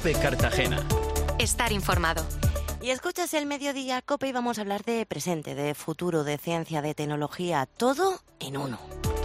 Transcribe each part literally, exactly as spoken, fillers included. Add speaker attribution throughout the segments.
Speaker 1: COPE Cartagena.
Speaker 2: Estar informado. Y escuchas el Mediodía COPE y vamos a hablar de presente, de futuro, de ciencia, de tecnología, todo en uno.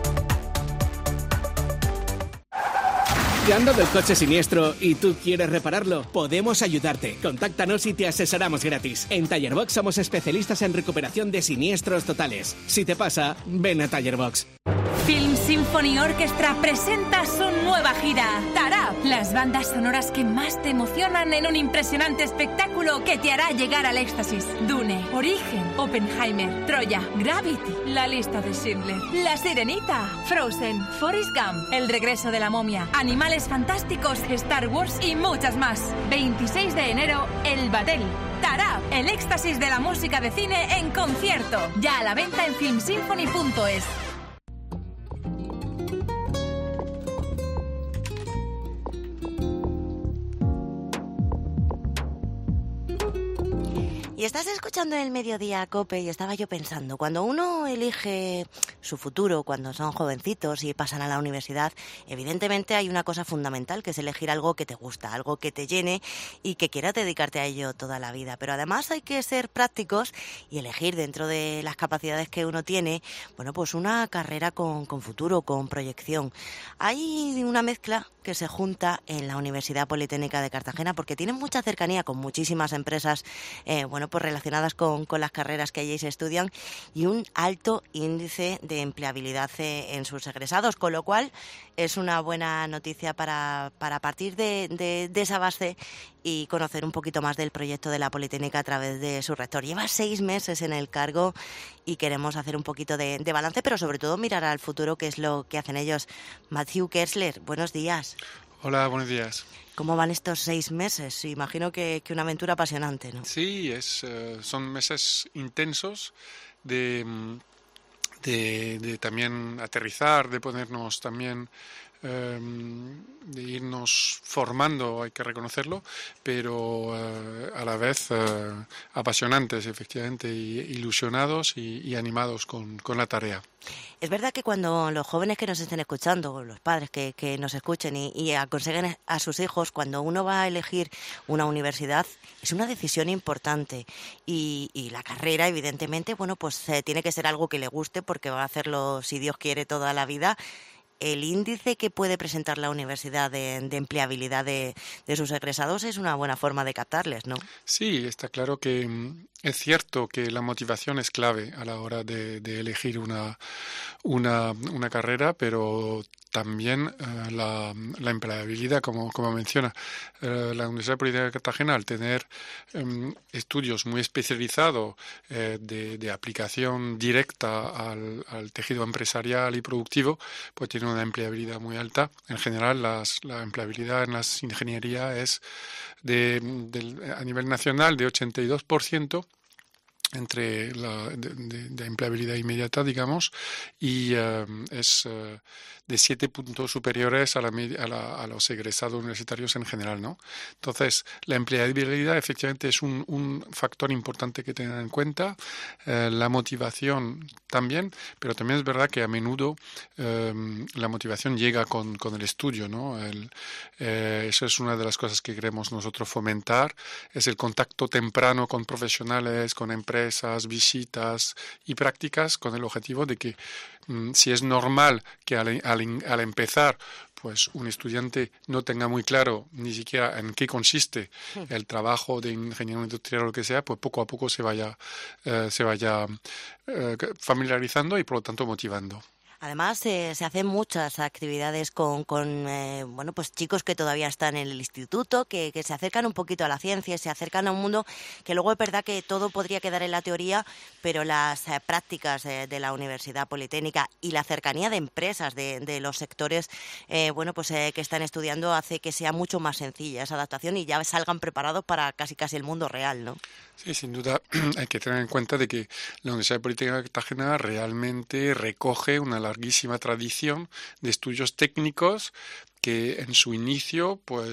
Speaker 3: ¿Te han dado el coche siniestro y tú quieres repararlo? Podemos ayudarte. Contáctanos y te asesoramos gratis. En Tallerbox somos especialistas en recuperación de siniestros totales. Si te pasa, ven a Tallerbox.
Speaker 4: Film Symphony Orchestra presenta su nueva gira, Tarab, las bandas sonoras que más te emocionan en un impresionante espectáculo que te hará llegar al éxtasis. Dune, Origen, Oppenheimer, Troya, Gravity, La lista de Schindler, La Sirenita, Frozen, Forrest Gump, El regreso de la momia, Animales fantásticos, Star Wars y muchas más. veintiséis de enero, El Batel. Tarab, el éxtasis de la música de cine en concierto. Ya a la venta en film symphony punto es.
Speaker 2: Y estás escuchando el Mediodía COPE y estaba yo pensando, cuando uno elige su futuro, cuando son jovencitos y pasan a la universidad, evidentemente hay una cosa fundamental, que es elegir algo que te gusta, algo que te llene y que quieras dedicarte a ello toda la vida. Pero además hay que ser prácticos y elegir dentro de las capacidades que uno tiene, bueno, pues una carrera con, con futuro, con proyección. Hay una mezcla que se junta en la Universidad Politécnica de Cartagena porque tienen mucha cercanía con muchísimas empresas, eh, bueno, pues relacionadas con, con las carreras que allí se estudian y un alto índice de empleabilidad en sus egresados, con lo cual es una buena noticia para, para partir de, de, de esa base y conocer un poquito más del proyecto de la Politécnica a través de su rector. Lleva seis meses en el cargo y queremos hacer un poquito de, de balance, pero sobre todo mirar al futuro, que es lo que hacen ellos. Matthew Kessler, buenos días.
Speaker 5: Hola, buenos días.
Speaker 2: ¿Cómo van estos seis meses? Imagino que, que una aventura apasionante, ¿no?
Speaker 5: Sí, es, uh, son meses intensos de, de, de también aterrizar, de ponernos también, um, de irnos formando, hay que reconocerlo, pero uh, a la vez uh, apasionantes, efectivamente, y ilusionados y, y animados con, con la tarea.
Speaker 2: Es verdad que cuando los jóvenes que nos estén escuchando, los padres que, que nos escuchen y, y aconsejen a sus hijos, cuando uno va a elegir una universidad, es una decisión importante. Y, y la carrera, evidentemente, bueno, pues eh, tiene que ser algo que le guste porque va a hacerlo, si Dios quiere, toda la vida. El índice que puede presentar la universidad de, de empleabilidad de, de sus egresados es una buena forma de captarles, ¿no?
Speaker 5: Sí, está claro que es cierto que la motivación es clave a la hora de, de elegir una, una, una carrera, pero también uh, la, la empleabilidad, como, como menciona. Uh, la Universidad Politécnica de Cartagena, al tener um, estudios muy especializados eh, de, de aplicación directa al, al tejido empresarial y productivo, pues tiene una empleabilidad muy alta. En general, las, la empleabilidad en las ingenierías es de, de, a nivel nacional de ochenta y dos por ciento entre la de, de, de empleabilidad inmediata, digamos, y uh, es uh, de siete puntos superiores a, la, a, la, a los egresados universitarios en general, ¿no? Entonces, la empleabilidad efectivamente es un, un factor importante que tener en cuenta, eh, la motivación también, pero también es verdad que a menudo eh, la motivación llega con, con el estudio, ¿no? El, eh, eso es una de las cosas que queremos nosotros fomentar, es el contacto temprano con profesionales, con empresas, visitas y prácticas, con el objetivo de que mm, si es normal que al, al, al empezar pues un estudiante no tenga muy claro ni siquiera en qué consiste el trabajo de ingeniero industrial o lo que sea, pues poco a poco se vaya, eh, se vaya eh, familiarizando y por lo tanto motivando.
Speaker 2: Además, eh, se hacen muchas actividades con, con eh, bueno, pues chicos que todavía están en el instituto, que, que se acercan un poquito a la ciencia, se acercan a un mundo que luego es verdad que todo podría quedar en la teoría, pero las eh, prácticas eh, de la Universidad Politécnica y la cercanía de empresas de, de los sectores, eh, bueno, pues eh, que están estudiando hace que sea mucho más sencilla esa adaptación y ya salgan preparados para casi casi el mundo real, ¿no?
Speaker 5: Sí, sin duda hay que tener en cuenta de que la Universidad Politécnica de Cartagena realmente recoge una larguísima tradición de estudios técnicos que en su inicio pues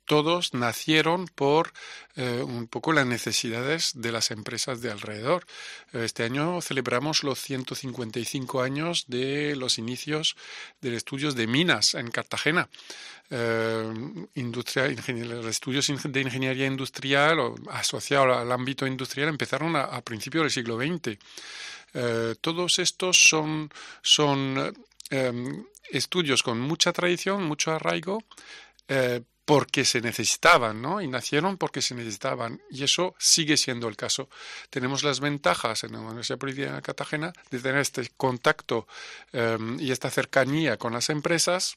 Speaker 5: todos nacieron por eh, un poco las necesidades de las empresas de alrededor. Este año celebramos los ciento cincuenta y cinco años de los inicios de estudios de minas en Cartagena. Eh, industria, los estudios de ingeniería industrial o asociados al ámbito industrial empezaron a, a principios del siglo veinte. Eh, todos estos son, son eh, estudios con mucha tradición, mucho arraigo, eh, porque se necesitaban, ¿no? Y nacieron porque se necesitaban. Y eso sigue siendo el caso. Tenemos las ventajas en la Universidad Politécnica de Cartagena de tener este contacto eh, y esta cercanía con las empresas,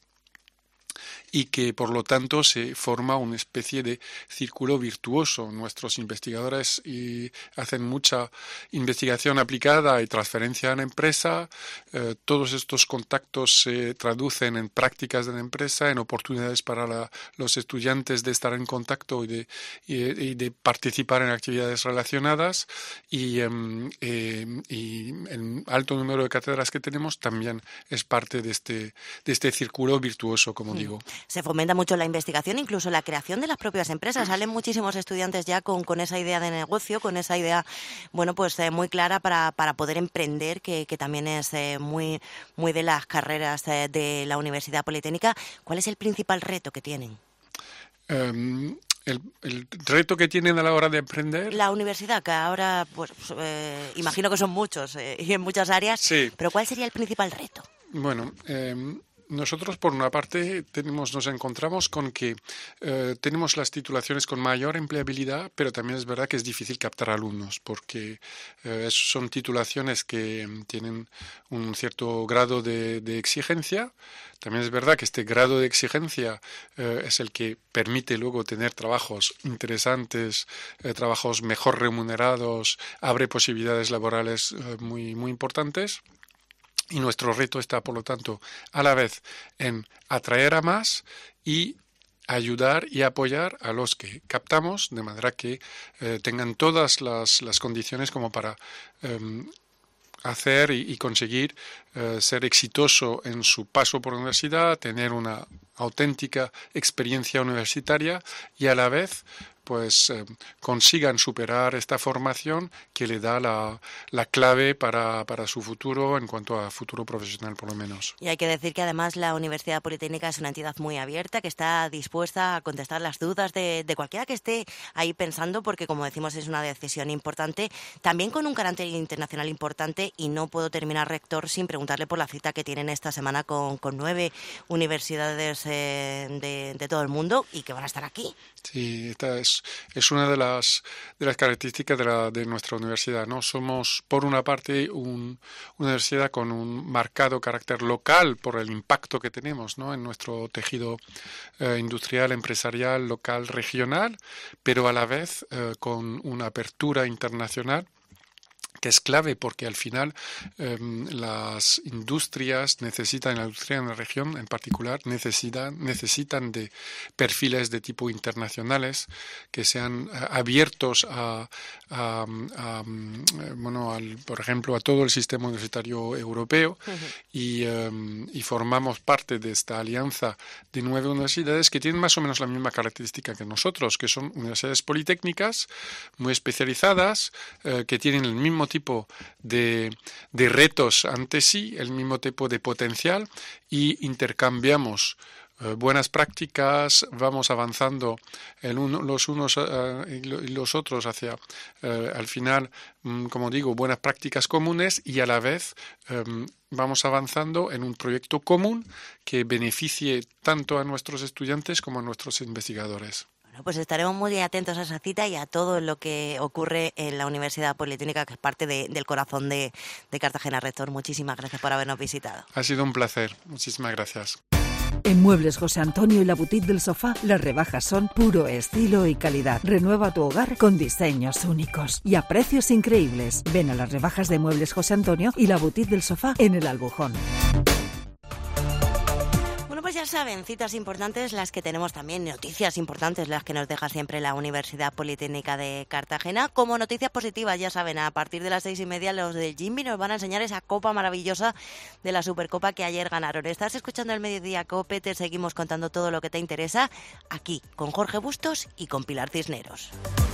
Speaker 5: y que por lo tanto se forma una especie de círculo virtuoso. Nuestros investigadores y hacen mucha investigación aplicada y transferencia a la empresa. Eh, todos estos contactos se traducen en prácticas de la empresa, en oportunidades para la, los estudiantes de estar en contacto y de, y, y de participar en actividades relacionadas, y, eh, eh, y el alto número de cátedras que tenemos también es parte de este, de este círculo virtuoso, como digo.
Speaker 2: Se fomenta mucho la investigación, incluso la creación de las propias empresas. Salen muchísimos estudiantes ya con, con esa idea de negocio, con esa idea, bueno, pues eh, muy clara para, para poder emprender, que, que también es eh, muy, muy de las carreras eh, de la Universidad Politécnica. ¿Cuál es el principal reto que tienen?
Speaker 5: Um... El, el reto que tienen a la hora de emprender.
Speaker 2: La universidad, que ahora, pues, eh, imagino que son muchos eh, y en muchas áreas,
Speaker 5: sí.
Speaker 2: Pero ¿cuál sería el principal reto?
Speaker 5: Bueno, eh, nosotros por una parte tenemos, nos encontramos con que eh, tenemos las titulaciones con mayor empleabilidad, pero también es verdad que es difícil captar alumnos, porque eh, son titulaciones que tienen un cierto grado de, de exigencia. También es verdad que este grado de exigencia eh, es el que permite luego tener trabajos interesantes, eh, trabajos mejor remunerados, abre posibilidades laborales eh, muy, muy importantes. Y nuestro reto está, por lo tanto, a la vez en atraer a más y ayudar y apoyar a los que captamos, de manera que eh, tengan todas las, las condiciones como para eh, hacer y, y conseguir eh, ser exitoso en su paso por la universidad, tener una auténtica experiencia universitaria y a la vez pues eh, consigan superar esta formación que le da la, la clave para, para su futuro, en cuanto a futuro profesional por lo menos.
Speaker 2: Y hay que decir que además la Universidad Politécnica es una entidad muy abierta, que está dispuesta a contestar las dudas de, de cualquiera que esté ahí pensando, porque como decimos es una decisión importante, también con un carácter internacional importante, y no puedo terminar, rector, sin preguntarle por la cita que tienen esta semana con, con nueve universidades eh, de, de todo el mundo y que van a estar aquí.
Speaker 5: Sí, esta es, es una de las, de las características de, la, de nuestra universidad, ¿no? Somos, por una parte, un, una universidad con un marcado carácter local por el impacto que tenemos, ¿no?, en nuestro tejido eh, industrial, empresarial, local, regional, pero a la vez eh, con una apertura internacional, que es clave porque al final eh, las industrias necesitan, la industria en la región en particular, necesitan, necesitan de perfiles de tipo internacionales que sean eh, abiertos a, a, a bueno, al, por ejemplo, a todo el sistema universitario europeo. Uh-huh. y, eh, y formamos parte de esta alianza de nueve universidades que tienen más o menos la misma característica que nosotros, que son universidades politécnicas muy especializadas, eh, que tienen el mismo tipo de, de retos ante sí, el mismo tipo de potencial, y intercambiamos eh, buenas prácticas, vamos avanzando el uno, los unos eh, y los otros hacia, eh, al final, mm, como digo, buenas prácticas comunes, y a la vez eh, vamos avanzando en un proyecto común que beneficie tanto a nuestros estudiantes como a nuestros investigadores.
Speaker 2: Bueno, pues estaremos muy atentos a esa cita y a todo lo que ocurre en la Universidad Politécnica, que es parte de, del corazón de, de Cartagena. Rector, muchísimas gracias por habernos visitado.
Speaker 5: Ha sido un placer. Muchísimas gracias.
Speaker 1: En Muebles José Antonio y la Boutique del Sofá, las rebajas son puro estilo y calidad. Renueva tu hogar con diseños únicos y a precios increíbles. Ven a las rebajas de Muebles José Antonio y la Boutique del Sofá en el Albujón.
Speaker 2: pues ya saben, citas importantes las que tenemos también, noticias importantes las que nos deja siempre la Universidad Politécnica de Cartagena. Como noticias positivas, ya saben, a partir de las seis y media los del Jimmy nos van a enseñar esa copa maravillosa de la Supercopa que ayer ganaron. Estás escuchando el Mediodía Cope, te seguimos contando todo lo que te interesa aquí con Jorge Bustos y con Pilar Cisneros.